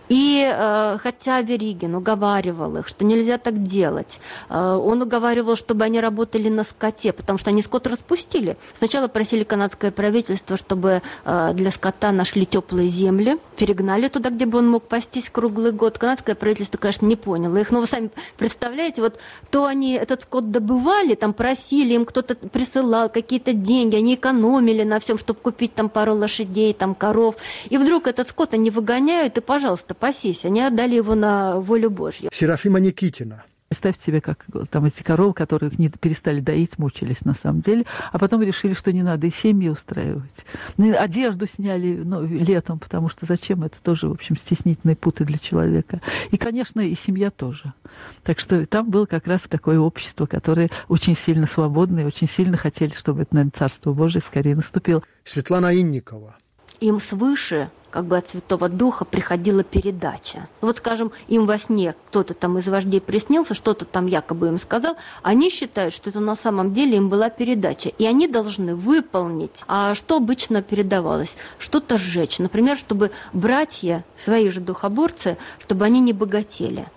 И э, хотя Веригин уговаривал их, что нельзя так делать, э, он уговаривал, чтобы они работали на скоте, потому что они скот распустили. Сначала просили канадское правительство, чтобы э, для скота нашли теплые земли, перегнали туда, где бы он мог пастись круглый год. Канадское правительство, конечно, не поняло их. Но вы сами представляете, вот то они этот скот добывали, там просили, им кто-то присылал какие-то деньги, они экономили на всем, чтобы купить там пару лошадей, там коров. И вдруг этот скот они выгоняют, и, пожалуйста, пасись. Они отдали его на волю Божью. Серафима Никитина. Представьте себе, как там эти коровы, которых не перестали доить, мучились на самом деле, а потом решили, что не надо и семьи устраивать. Одежду сняли ну, летом, потому что зачем? Это тоже, в общем, стеснительные путы для человека. И, конечно, и семья тоже. Так что там было как раз такое общество, которое очень сильно свободное, очень сильно хотели, чтобы это, наверное, Царство Божие скорее наступило. Светлана Инникова. Им свыше, как бы от Святого Духа, приходила передача. Вот, скажем, им во сне кто-то там из вождей приснился, что-то там якобы им сказал, они считают, что это на самом деле им была передача, и они должны выполнить. А что обычно передавалось? Что-то сжечь. Например, чтобы братья, свои же духоборцы, чтобы они не богатели.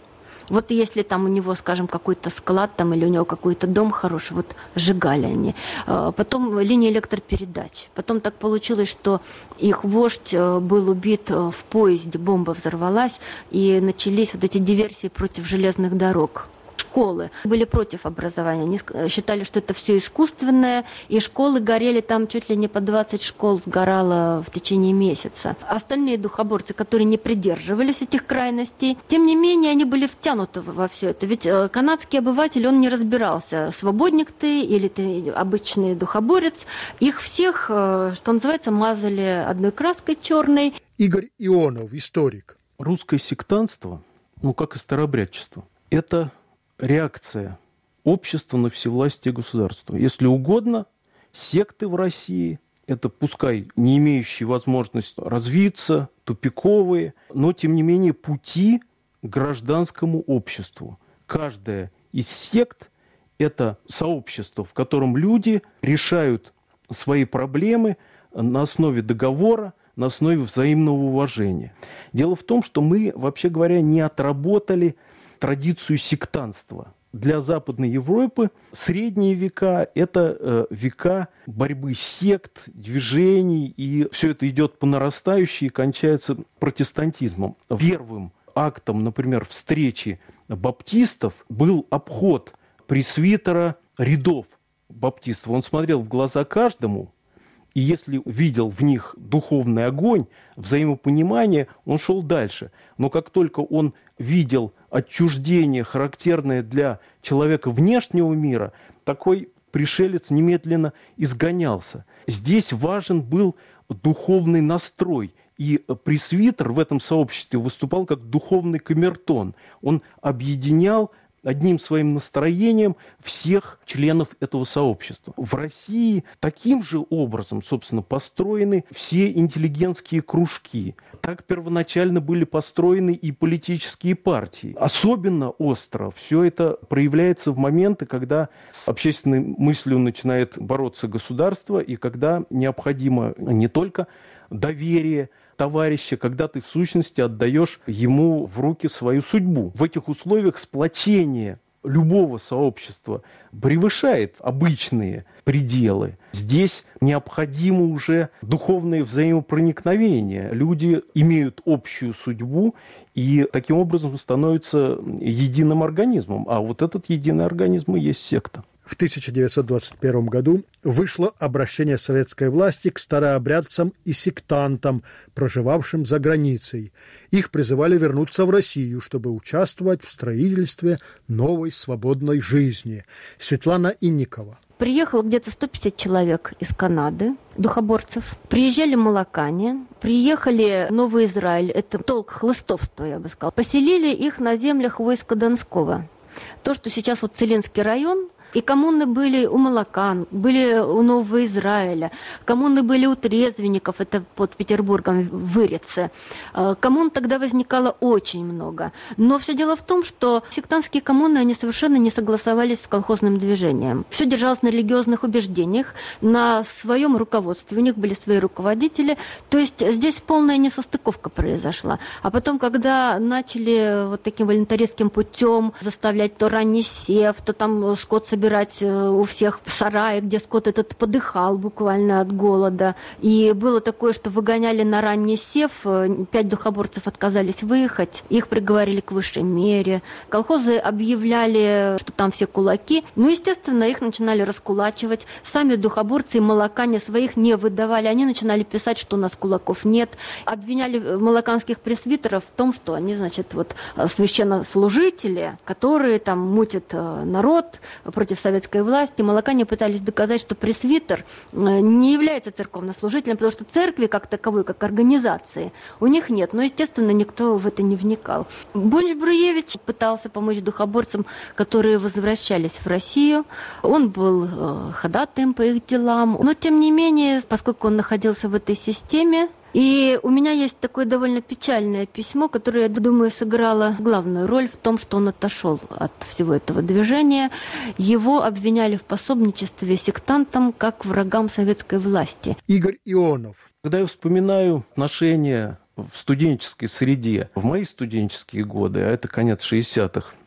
Вот если там у него, скажем, какой-то склад там, или у него какой-то дом хороший, вот сжигали они. Потом линия электропередач. Потом так получилось, что их вождь был убит в поезде, бомба взорвалась, и начались вот эти диверсии против железных дорог. Школы были против образования. Они считали, что это все искусственное, и школы горели, там чуть ли не по двадцать школ сгорало в течение месяца. Остальные духоборцы, которые не придерживались этих крайностей, тем не менее, они были втянуты во все это. Ведь канадский обыватель, он не разбирался, свободник ты или ты обычный духоборец. Их всех, что называется, мазали одной краской черной. Игорь Ионов, историк. Русское сектантство, ну как и старообрядчество, это реакция общества на всевластие государства. Если угодно, секты в России – это пускай не имеющие возможность развиться, тупиковые, но, тем не менее, пути к гражданскому обществу. Каждая из сект – это сообщество, в котором люди решают свои проблемы на основе договора, на основе взаимного уважения. Дело в том, что мы, вообще говоря, не отработали традицию сектантства. Для Западной Европы средние века – это э, века борьбы сект, движений, и все это идет по нарастающей и кончается протестантизмом. Первым актом, например, встречи баптистов был обход пресвитера рядов баптистов. Он смотрел в глаза каждому, и если видел в них духовный огонь, взаимопонимание, он шел дальше. Но как только он видел отчуждение, характерное для человека внешнего мира, такой пришелец немедленно изгонялся. Здесь важен был духовный настрой. И пресвитер в этом сообществе выступал как духовный камертон. Он объединял одним своим настроением всех членов этого сообщества. В России таким же образом, собственно, построены все интеллигентские кружки. Так первоначально были построены и политические партии. Особенно остро все это проявляется в моменты, когда с общественной мыслью начинает бороться государство, и когда необходимо не только доверие товарища, когда ты в сущности отдаешь ему в руки свою судьбу. В этих условиях сплочение любого сообщества превышает обычные пределы. Здесь необходимо уже духовное взаимопроникновение. Люди имеют общую судьбу и таким образом становятся единым организмом. А вот этот единый организм и есть секта. В тысяча девятьсот двадцать первом году вышло обращение советской власти к старообрядцам и сектантам, проживавшим за границей. Их призывали вернуться в Россию, чтобы участвовать в строительстве новой свободной жизни. Светлана Инникова. Приехало где-то сто пятьдесят человек из Канады, духоборцев. Приезжали молокане, приехали Новый Израиль, это толк хлыстовства, я бы сказала. Поселили их на землях войска Донского. То, что сейчас вот Целинский район, и коммуны были у молокан, были у Нового Израиля, коммуны были у трезвенников, это под Петербургом, в Вырице. Коммун тогда возникало очень много. Но все дело в том, что сектантские коммуны, они совершенно не согласовались с колхозным движением. Все держалось на религиозных убеждениях, на своем руководстве. У них были свои руководители. То есть здесь полная несостыковка произошла. А потом, когда начали вот таким волонтаристским путем заставлять то ранний сев, то там скот собирать, собирать у всех в сарае, где скот этот подыхал буквально от голода. И было такое, что выгоняли на ранний сев, пять духоборцев отказались выехать, их приговорили к высшей мере. Колхозы объявляли, что там все кулаки. Ну, естественно, их начинали раскулачивать. Сами духоборцы и молокане своих не выдавали. Они начинали писать, что у нас кулаков нет. Обвиняли молоканских пресвитеров в том, что они, значит, вот священнослужители, которые там мутят народ против советской власти. Молокане пытались доказать, что пресвитер не является церковнослужителем, потому что церкви как таковой, как организации, у них нет. Но, естественно, никто в это не вникал. Бонч-Бруевич пытался помочь духоборцам, которые возвращались в Россию. Он был ходатаем по их делам. Но, тем не менее, поскольку он находился в этой системе, и у меня есть такое довольно печальное письмо, которое, я думаю, сыграло главную роль в том, что он отошел от всего этого движения. Его обвиняли в пособничестве сектантам как врагам советской власти. Игорь Ионов. Когда я вспоминаю отношения в студенческой среде, в мои студенческие годы, а это конец шестидесятых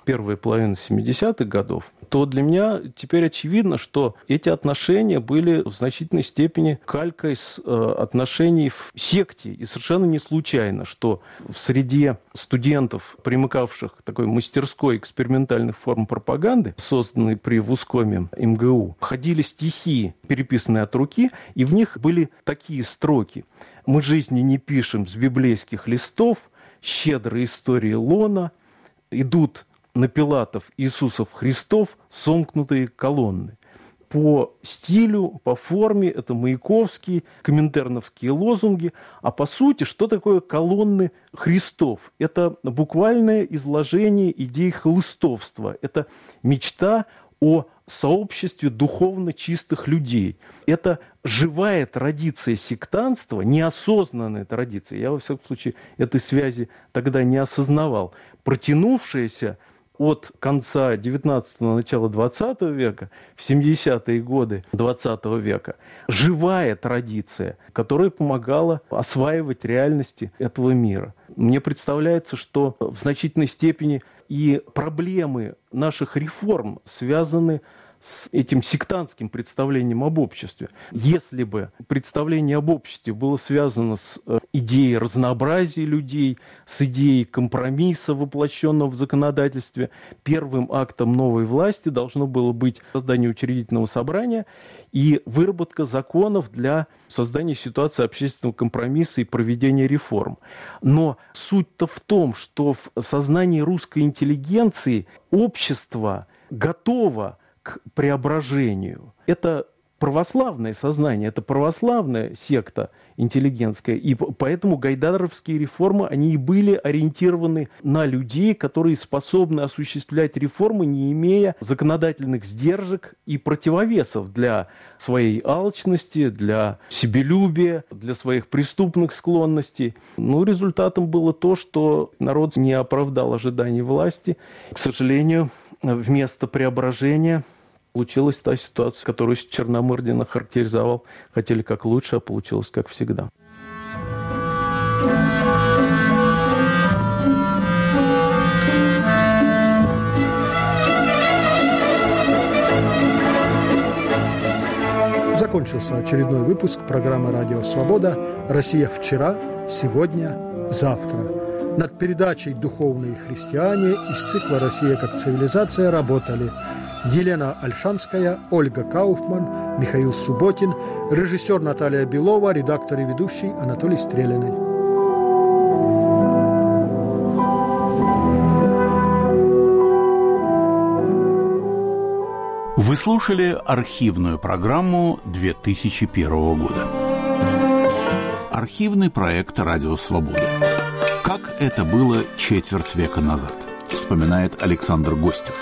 первая половина семидесятых годов, то для меня теперь очевидно, что эти отношения были в значительной степени калькой с э, отношений в секте. И совершенно не случайно, что в среде студентов, примыкавших к такой мастерской экспериментальных форм пропаганды, созданной при Вускоме эм гэ у, ходили стихи, переписанные от руки, и в них были такие строки: «Мы жизни не пишем с библейских листов, щедрые истории лона, идут на Пилатов Иисусов Христов сомкнутые колонны». По стилю, по форме это маяковские, коминтерновские лозунги. А по сути, что такое колонны Христов? Это буквальное изложение идей хлыстовства. Это мечта о сообществе духовно чистых людей. Это живая традиция сектантства, неосознанная традиция. Я, во всяком случае, этой связи тогда не осознавал, протянувшаяся от конца девятнадцатого, начала двадцатого века, в семидесятые годы двадцатого века. Живая традиция, которая помогала осваивать реальности этого мира. Мне представляется, что в значительной степени и проблемы наших реформ связаны с этим сектантским представлением об обществе. Если бы представление об обществе было связано с идеей разнообразия людей, с идеей компромисса, воплощенного в законодательстве, первым актом новой власти должно было быть создание учредительного собрания и выработка законов для создания ситуации общественного компромисса и проведения реформ. Но суть-то в том, что в сознании русской интеллигенции общество готово к преображению. Это православное сознание, это православная секта интеллигентская. И поэтому гайдаровские реформы, они и были ориентированы на людей, которые способны осуществлять реформы, не имея законодательных сдержек и противовесов для своей алчности, для себелюбия, для своих преступных склонностей. Ну, результатом было то, что народ не оправдал ожиданий власти. К сожалению, вместо преображения получилась та ситуация, которую Черномырдин охарактеризовал. Хотели как лучше, а получилось как всегда. Закончился очередной выпуск программы «Радио Свобода. Россия вчера, сегодня, завтра». Над передачей «Духовные христиане» из цикла «Россия как цивилизация» работали Елена Ольшанская, Ольга Кауфман, Михаил Субботин, режиссер Наталья Белова, редактор и ведущий Анатолий Стрелянный. Вы слушали архивную программу две тысячи первого года. Архивный проект «Радио Свобода». Как это было четверть века назад, вспоминает Александр Гостев.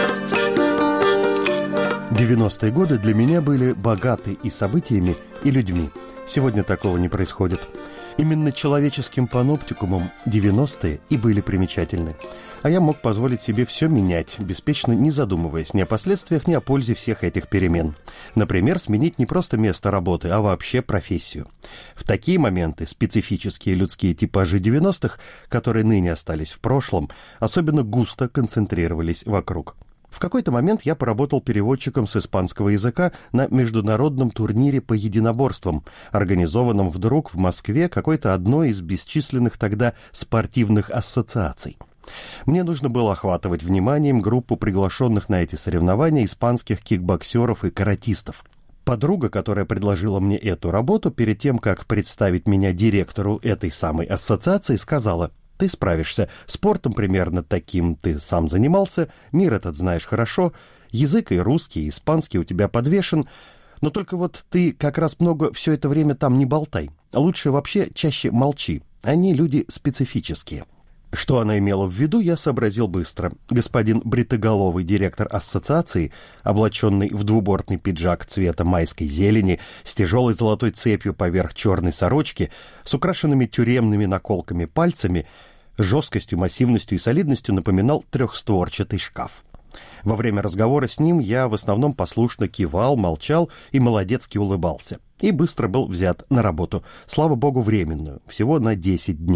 девяностые годы для меня были богаты и событиями, и людьми. Сегодня такого не происходит. Именно человеческим паноптикумом девяностые и были примечательны. А я мог позволить себе все менять, беспечно не задумываясь ни о последствиях, ни о пользе всех этих перемен. Например, сменить не просто место работы, а вообще профессию. В такие моменты специфические людские типажи девяностых, которые ныне остались в прошлом, особенно густо концентрировались вокруг. В какой-то момент я поработал переводчиком с испанского языка на международном турнире по единоборствам, организованном вдруг в Москве какой-то одной из бесчисленных тогда спортивных ассоциаций. Мне нужно было охватывать вниманием группу приглашенных на эти соревнования испанских кикбоксеров и каратистов. Подруга, которая предложила мне эту работу, перед тем, как представить меня директору этой самой ассоциации, сказала: «Ты справишься. Спортом примерно таким ты сам занимался, мир этот знаешь хорошо, язык и русский, и испанский у тебя подвешен, но только вот ты как раз много все это время там не болтай. Лучше вообще чаще молчи. Они люди специфические». Что она имела в виду, я сообразил быстро. Господин бритоголовый директор ассоциации, облаченный в двубортный пиджак цвета майской зелени, с тяжелой золотой цепью поверх черной сорочки, с украшенными тюремными наколками пальцами, жесткостью, массивностью и солидностью напоминал трехстворчатый шкаф. Во время разговора с ним я в основном послушно кивал, молчал и молодецки улыбался. И быстро был взят на работу, слава богу, временную, всего на десять дней.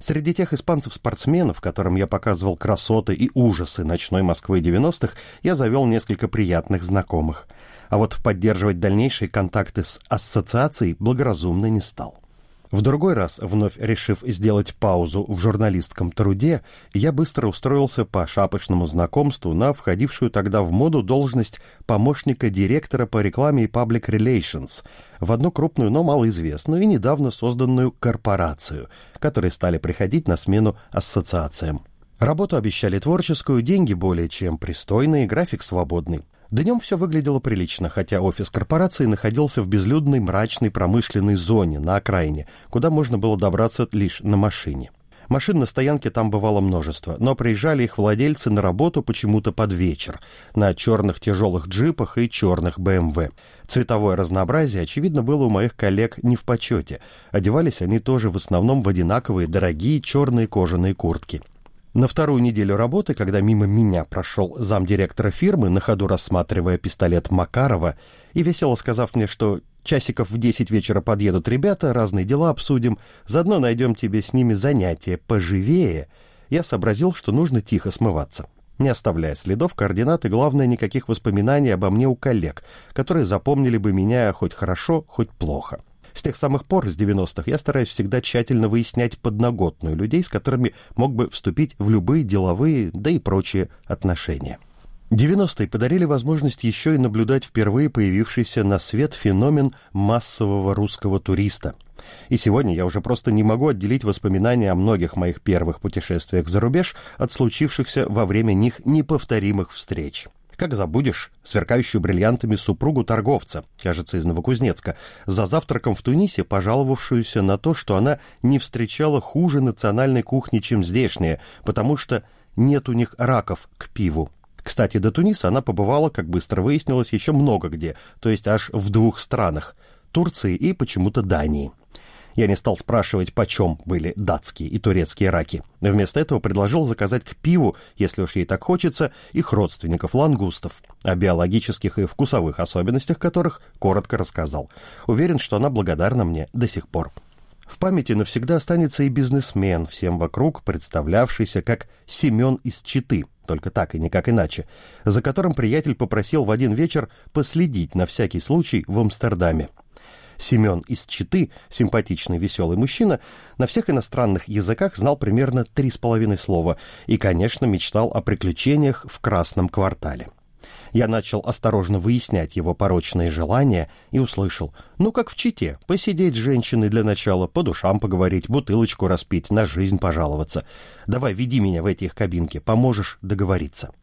Среди тех испанцев-спортсменов, которым я показывал красоты и ужасы ночной Москвы девяностых, я завел несколько приятных знакомых. А вот поддерживать дальнейшие контакты с ассоциацией благоразумно не стал. В другой раз, вновь решив сделать паузу в журналистском труде, я быстро устроился по шапочному знакомству на входившую тогда в моду должность помощника директора по рекламе и Public Relations в одну крупную, но малоизвестную и недавно созданную корпорацию, которые стали приходить на смену ассоциациям. Работу обещали творческую, деньги более чем пристойные, график свободный. Днем все выглядело прилично, хотя офис корпорации находился в безлюдной мрачной промышленной зоне на окраине, куда можно было добраться лишь на машине. Машин на стоянке там бывало множество, но приезжали их владельцы на работу почему-то под вечер, на черных тяжелых джипах и черных бэ эм вэ. Цветовое разнообразие, очевидно, было у моих коллег не в почете. Одевались они тоже в основном в одинаковые дорогие черные кожаные куртки. На вторую неделю работы, когда мимо меня прошел замдиректора фирмы, на ходу рассматривая пистолет Макарова, и весело сказав мне, что часиков в десять вечера подъедут ребята, разные дела обсудим, заодно найдем тебе с ними занятие поживее, я сообразил, что нужно тихо смываться, не оставляя следов, координат и, главное, никаких воспоминаний обо мне у коллег, которые запомнили бы меня хоть хорошо, хоть плохо. С тех самых пор, с девяностых, я стараюсь всегда тщательно выяснять подноготную людей, с которыми мог бы вступить в любые деловые, да и прочие отношения. девяностые подарили возможность еще и наблюдать впервые появившийся на свет феномен массового русского туриста. И сегодня я уже просто не могу отделить воспоминания о многих моих первых путешествиях за рубеж от случившихся во время них неповторимых встреч. Как забудешь сверкающую бриллиантами супругу торговца, кажется, из Новокузнецка, за завтраком в Тунисе пожаловавшуюся на то, что она не встречала хуже национальной кухни, чем здешняя, потому что нет у них раков к пиву. Кстати, до Туниса она побывала, как быстро выяснилось, еще много где, то есть аж в двух странах – Турции и почему-то Дании. Я не стал спрашивать, почем были датские и турецкие раки. Вместо этого предложил заказать к пиву, если уж ей так хочется, их родственников лангустов, о биологических и вкусовых особенностях которых коротко рассказал. Уверен, что она благодарна мне до сих пор. В памяти навсегда останется и бизнесмен, всем вокруг представлявшийся как Семен из Читы, только так и никак иначе, за которым приятель попросил в один вечер последить на всякий случай в Амстердаме. Семен из Читы, симпатичный, веселый мужчина, на всех иностранных языках знал примерно три с половиной слова и, конечно, мечтал о приключениях в Красном квартале. Я начал осторожно выяснять его порочные желания и услышал: ну, как в Чите, посидеть с женщиной для начала, по душам поговорить, бутылочку распить, на жизнь пожаловаться. Давай, веди меня в эти их кабинки, поможешь договориться.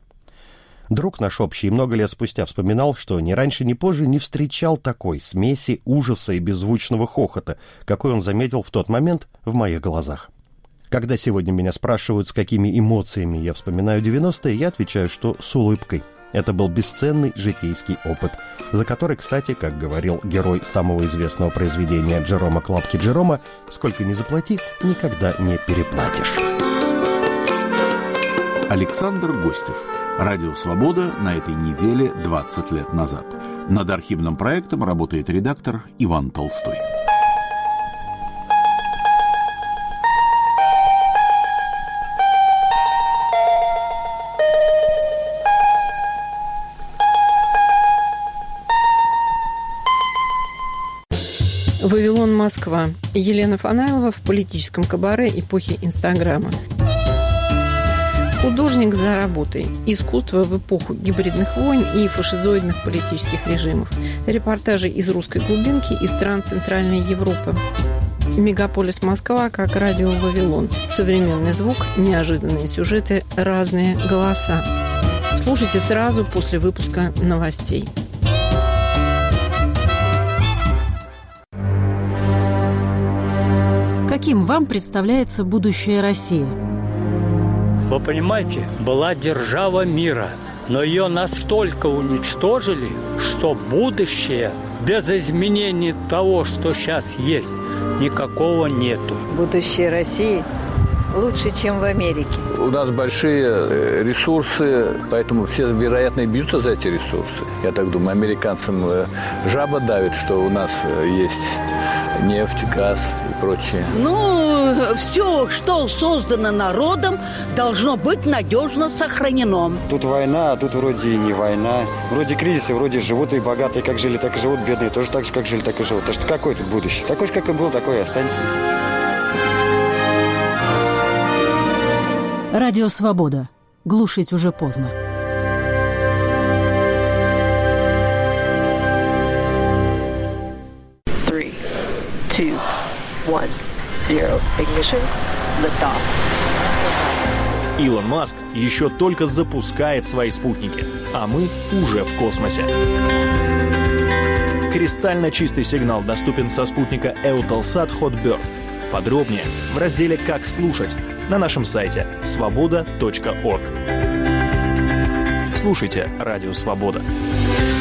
Друг наш общий много лет спустя вспоминал, что ни раньше, ни позже не встречал такой смеси ужаса и беззвучного хохота, какой он заметил в тот момент в моих глазах. Когда сегодня меня спрашивают, с какими эмоциями я вспоминаю девяностые, я отвечаю, что с улыбкой. Это был бесценный житейский опыт, за который, кстати, как говорил герой самого известного произведения Джерома Клапки Джерома, сколько ни заплати, никогда не переплатишь. Александр Гостев. Радио «Свобода» на этой неделе двадцать лет назад. Над архивным проектом работает редактор Иван Толстой. Вавилон, Москва. Елена Фанайлова в политическом кабаре эпохи Инстаграма. Художник за работой. Искусство в эпоху гибридных войн и фашизоидных политических режимов. Репортажи из русской глубинки и стран Центральной Европы. Мегаполис Москва как радио Вавилон. Современный звук, неожиданные сюжеты, разные голоса. Слушайте сразу после выпуска новостей. Каким вам представляется будущее России? Вы понимаете, была держава мира, но ее настолько уничтожили, что будущее без изменений того, что сейчас есть, никакого нету. Будущее России лучше, чем в Америке. У нас большие ресурсы, поэтому все, вероятно, бьются за эти ресурсы. Я так думаю, американцам жаба давит, что у нас есть нефть, газ и прочее. Ну, э, все, что создано народом, должно быть надежно сохранено. Тут война, а тут вроде и не война. Вроде кризисы, вроде живут и богатые, как жили, так и живут, бедные тоже так же, как жили, так и живут. Так что какое тут будущее? Такое же, как и был, такое и останется. Радио «Свобода». Глушить уже поздно. Three, two, one, zero. Ignition. Liftoff. Илон Маск еще только запускает свои спутники, а мы уже в космосе. Кристально чистый сигнал доступен со спутника Eutelsat Hotbird. Подробнее в разделе «Как слушать» на нашем сайте свобода точка орг. Слушайте «Радио Свобода».